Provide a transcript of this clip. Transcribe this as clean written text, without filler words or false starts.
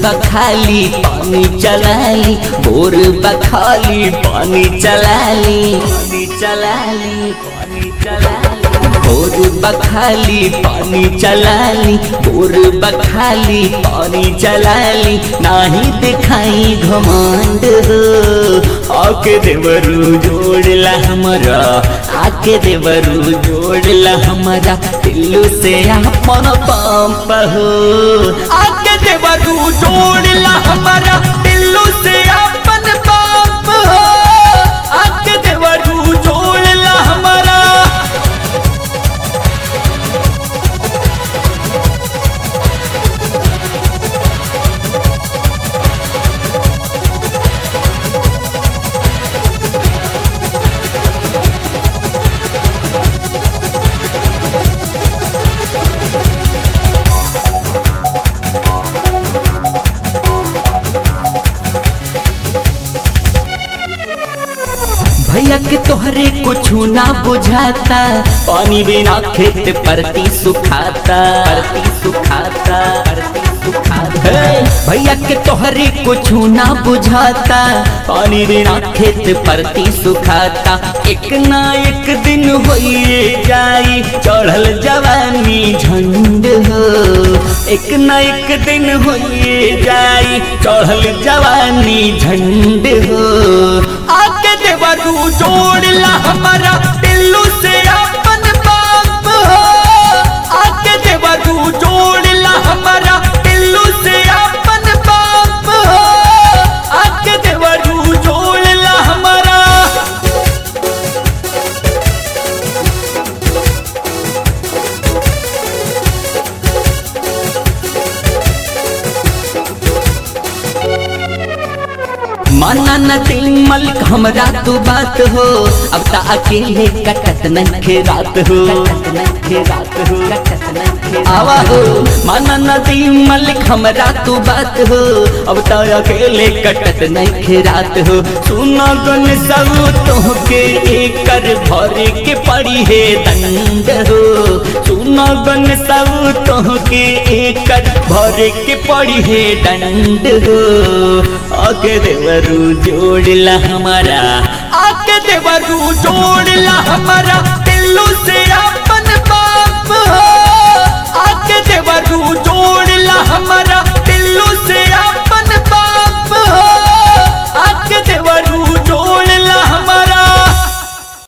बखाली पानी चलाली, भोर बखाली पानी चलाली, पानी चलाली, पानी चलाली, भोर बखाली पानी चलाली, भोर बखाली पानी चलाली, नाही दिखाई घमंड हो। आके देवरू जोड़ला हमारा, आके देवरू जोड़ला हमारा, दिल्लू से अपन पंप हो। आके देवरू जोड़ला हमारा, दिल्लू से अपन पंप हो। आके देवरू जोड़ला हमारा। भैया के तोहरे कुछ ना बुझाता, पानी बिना खेत परती सुखाता, परती सुखाता, परती सुखाता। भैया के तोहरे कुछ ना बुझाता, पानी बिना खेत परती सुखाता। एक ना एक दिन होइए जाई चढ़ल जवानी झंड हो। एक ना एक दिन होइए जाई चढ़ल जवानी झंड हो। आके देवरू जोड़ला हमारा, दिल्लू से अपन पंप हो। आके देवरू जोड़ला हमारा, दिल्लू से अपन पंप हो। आके देवरू जोड़ला हमारा। माना न दिल मलिक हमरा तू बात हो, अब ता अकेले कटत नखे रात हो, कटत नखे रात हो, कटत नखे आवा हो। माना न दिल मलिक हमरा तू बात हो, अब ता अकेले कटत नखे रात हो। सुना गन सब तोहके एकर भरे के पड़ी है दंड हो। सुना गन सब तोहके एकर भरे के पड़ी है दंड हो। आके देवरू जोड़ला हमारा, आके देवरू जोड़ला हमारा, दिल्लू से